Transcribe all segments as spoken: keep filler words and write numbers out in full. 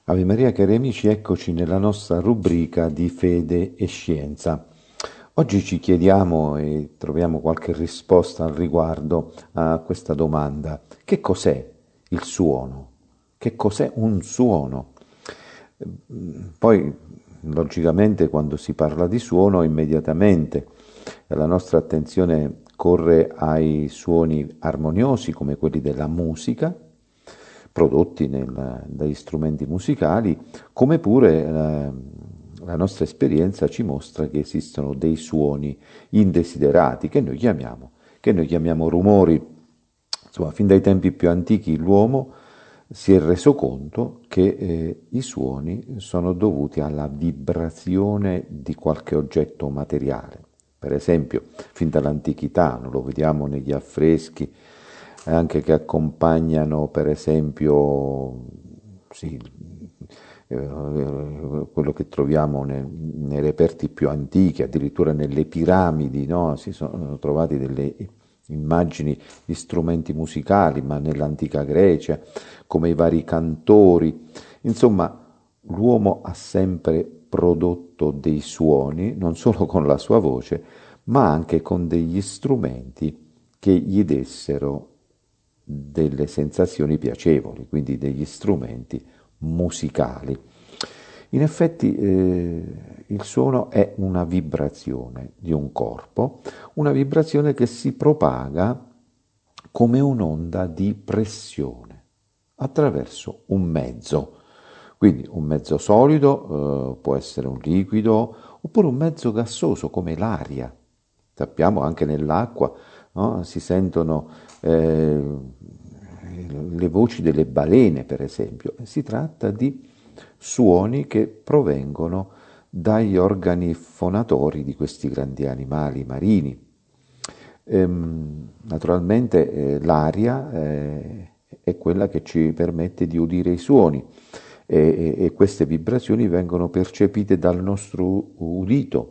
Ave Maria, cari amici, eccoci nella nostra rubrica di fede e scienza. Oggi ci chiediamo e troviamo qualche risposta al riguardo a questa domanda. Che cos'è il suono? Che cos'è un suono? Poi, logicamente, quando si parla di suono, immediatamente la nostra attenzione corre ai suoni armoniosi come quelli della musica, prodotti nel, dagli strumenti musicali, come pure eh, la nostra esperienza ci mostra che esistono dei suoni indesiderati che noi chiamiamo, che noi chiamiamo rumori. Insomma, fin dai tempi più antichi l'uomo si è reso conto che eh, i suoni sono dovuti alla vibrazione di qualche oggetto materiale. Per esempio, fin dall'antichità, lo vediamo negli affreschi, anche che accompagnano, per esempio, sì, eh, quello che troviamo nei, nei reperti più antichi, addirittura nelle piramidi, no? Si sono trovati delle immagini di strumenti musicali, ma nell'antica Grecia, come i vari cantori. Insomma, l'uomo ha sempre prodotto dei suoni, non solo con la sua voce, ma anche con degli strumenti che gli dessero delle sensazioni piacevoli, quindi degli strumenti musicali. In effetti eh, il suono è una vibrazione di un corpo, una vibrazione che si propaga come un'onda di pressione attraverso un mezzo. Quindi un mezzo solido eh, può essere un liquido oppure un mezzo gassoso come l'aria. Sappiamo anche nell'acqua, no? Si sentono eh, le voci delle balene, per esempio. Si tratta di suoni che provengono dagli organi fonatori di questi grandi animali marini. Ehm, naturalmente eh, l'aria eh, è quella che ci permette di udire i suoni e, e, e queste vibrazioni vengono percepite dal nostro udito.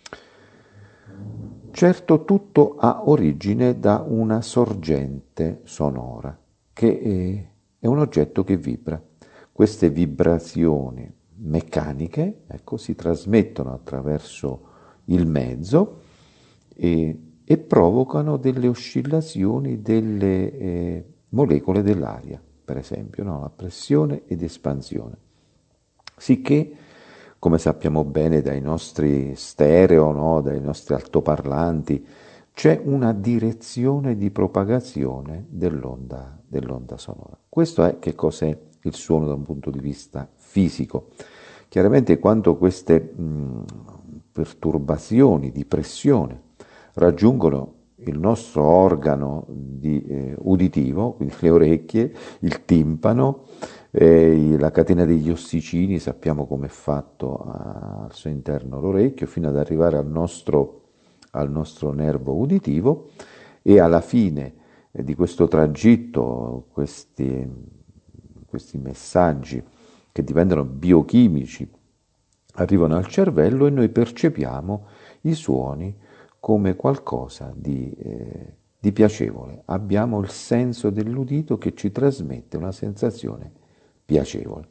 Certo, tutto ha origine da una sorgente sonora, che è un oggetto che vibra. Queste vibrazioni meccaniche, ecco, si trasmettono attraverso il mezzo e, e provocano delle oscillazioni delle eh, molecole dell'aria, per esempio, no? La pressione ed espansione. Sicché, come sappiamo bene dai nostri stereo, no? Dai nostri altoparlanti, c'è una direzione di propagazione dell'onda, dell'onda sonora. Questo è che cos'è il suono da un punto di vista fisico. Chiaramente quando queste mh, perturbazioni di pressione raggiungono il nostro organo di, eh, uditivo, quindi le orecchie, il timpano, eh, la catena degli ossicini, sappiamo come è fatto a, al suo interno l'orecchio, fino ad arrivare al nostro, al nostro nervo uditivo, e alla fine eh, di questo tragitto, questi, questi messaggi che diventano biochimici arrivano al cervello e noi percepiamo i suoni come qualcosa di, eh, di piacevole. Abbiamo il senso dell'udito che ci trasmette una sensazione piacevole.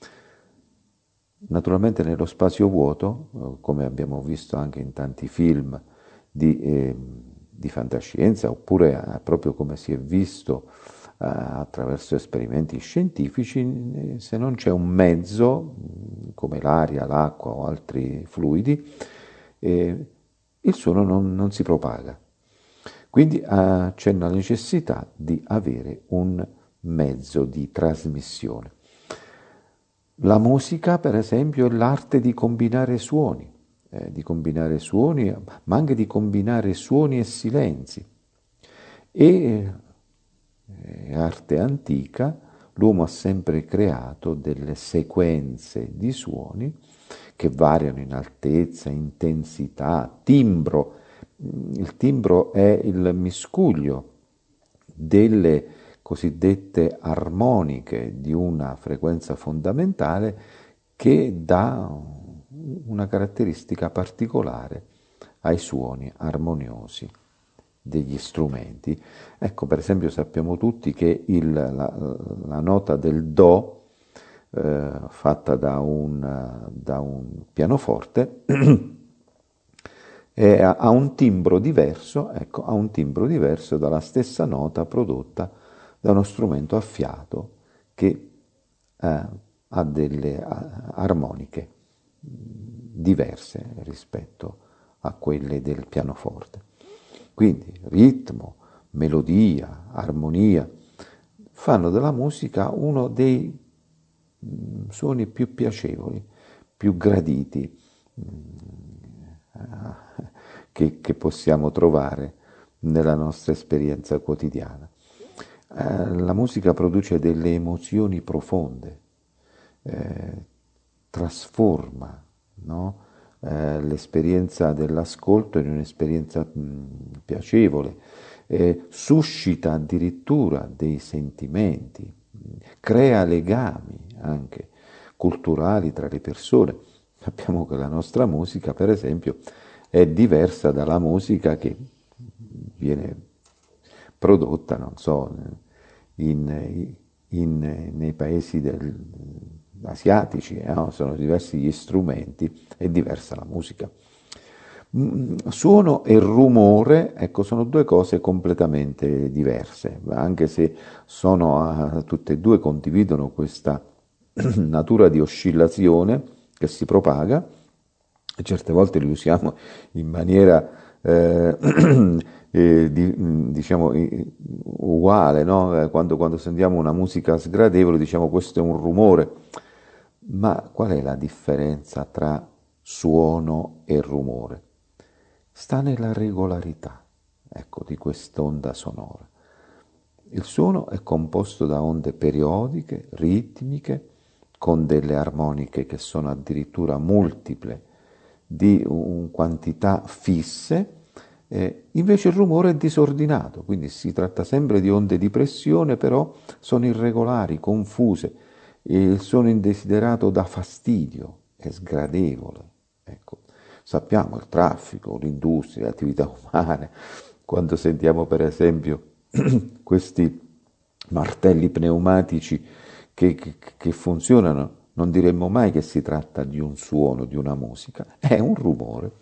Naturalmente nello spazio vuoto, come abbiamo visto anche in tanti film di, eh, di fantascienza, oppure eh, proprio come si è visto eh, attraverso esperimenti scientifici, se non c'è un mezzo, come l'aria, l'acqua o altri fluidi, eh, il suono non, non si propaga. Quindi eh, c'è la necessità di avere un mezzo di trasmissione. La musica, per esempio, è l'arte di combinare suoni, eh, di combinare suoni, ma anche di combinare suoni e silenzi. E eh, arte antica, l'uomo ha sempre creato delle sequenze di suoni che variano in altezza, intensità, timbro. Il timbro è il miscuglio delle cosiddette armoniche di una frequenza fondamentale che dà una caratteristica particolare ai suoni armoniosi degli strumenti. Ecco, per esempio, sappiamo tutti che il, la, la nota del Do eh, fatta da un, da un pianoforte, e ha un timbro diverso, ecco, ha un timbro diverso dalla stessa nota prodotta da uno strumento a fiato che eh, ha delle armoniche diverse rispetto a quelle del pianoforte. Quindi ritmo, melodia, armonia fanno della musica uno dei suoni più piacevoli, più graditi che, che possiamo trovare nella nostra esperienza quotidiana. Eh, la musica produce delle emozioni profonde, eh, trasforma, no? eh, l'esperienza dell'ascolto in un'esperienza mh, piacevole, eh, suscita addirittura dei sentimenti, crea legami anche culturali tra le persone. Sappiamo che la nostra musica, per esempio, è diversa dalla musica che viene prodotta, non so, in, in, nei paesi del, asiatici, eh, no? Sono diversi gli strumenti, è diversa la musica. Suono e rumore, ecco, sono due cose completamente diverse, anche se sono, tutte e due condividono questa natura di oscillazione che si propaga, e certe volte li usiamo in maniera eh, eh, di, diciamo uguale, no? Quando, quando sentiamo una musica sgradevole diciamo questo è un rumore, ma qual è la differenza tra suono e rumore? Sta nella regolarità, ecco, di quest'onda sonora. Il suono è composto da onde periodiche, ritmiche, con delle armoniche che sono addirittura multiple di un quantità fisse, eh, invece il rumore è disordinato, quindi si tratta sempre di onde di pressione, però sono irregolari, confuse, e il suono indesiderato dà fastidio, è sgradevole. Ecco. Sappiamo il traffico, l'industria, le attività umane, quando sentiamo per esempio questi martelli pneumatici che, che, che funzionano, non diremmo mai che si tratta di un suono, di una musica, è un rumore.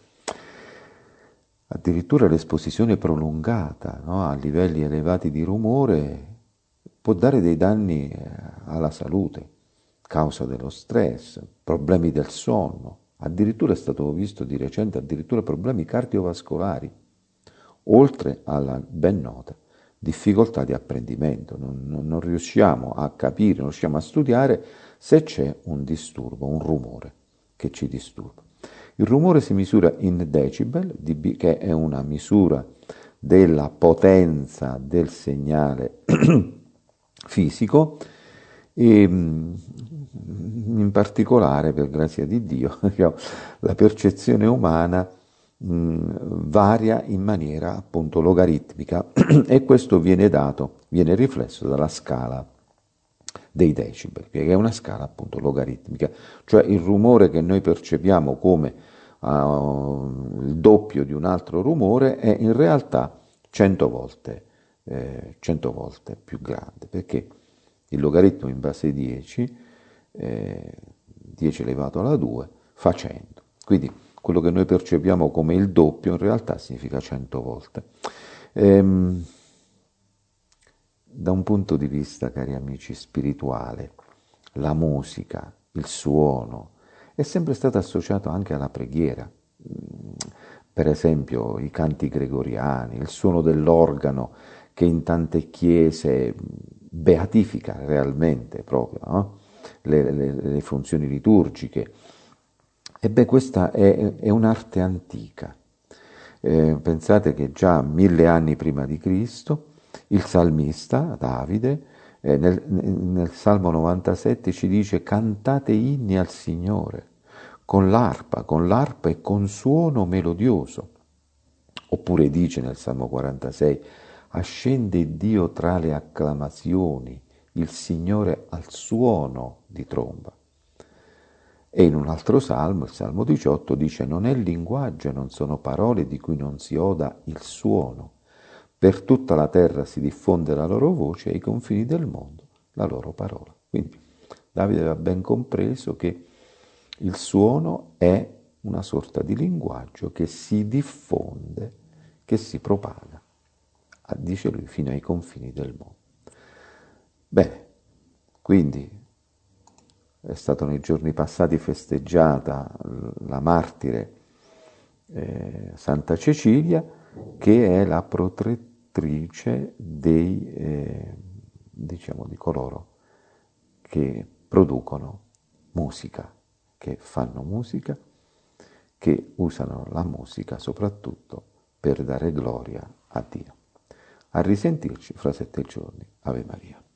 Addirittura l'esposizione prolungata, no, a livelli elevati di rumore può dare dei danni alla salute, causa dello stress, problemi del sonno. Addirittura è stato visto di recente addirittura problemi cardiovascolari, oltre alla ben nota difficoltà di apprendimento. Non, non, non riusciamo a capire, non riusciamo a studiare se c'è un disturbo, un rumore che ci disturba. Il rumore si misura in decibel, dB, che è una misura della potenza del segnale fisico, e in particolare, per grazia di Dio, la percezione umana mh, varia in maniera appunto logaritmica e questo viene dato, viene riflesso dalla scala dei decibel, che è una scala appunto logaritmica, cioè il rumore che noi percepiamo come uh, il doppio di un altro rumore è in realtà cento volte, eh, cento volte più grande, perché il logaritmo in base dieci, eh, dieci elevato alla due, fa cento. Quindi quello che noi percepiamo come il doppio in realtà significa cento volte. Ehm, da un punto di vista, cari amici, spirituale, la musica, il suono, è sempre stato associato anche alla preghiera. Per esempio i canti gregoriani, il suono dell'organo che in tante chiese beatifica realmente proprio, no? le, le, le funzioni liturgiche. E beh, questa è, è un'arte antica. Eh, pensate che già mille anni prima di Cristo il salmista Davide eh, nel, nel Salmo novantasette ci dice cantate inni al Signore con l'arpa, con l'arpa e con suono melodioso. Oppure dice nel Salmo quarantasei ascende Dio tra le acclamazioni, il Signore al suono di tromba. E in un altro salmo, il Salmo diciotto, dice non è linguaggio, non sono parole di cui non si oda il suono. Per tutta la terra si diffonde la loro voce e ai confini del mondo la loro parola. Quindi Davide aveva ben compreso che il suono è una sorta di linguaggio che si diffonde, che si propaga, dice lui, fino ai confini del mondo. Bene, quindi è stata nei giorni passati festeggiata la martire eh, Santa Cecilia, che è la protettrice dei, eh, diciamo, di coloro che producono musica, che fanno musica, che usano la musica soprattutto per dare gloria a Dio. A risentirci fra sette giorni. Ave Maria.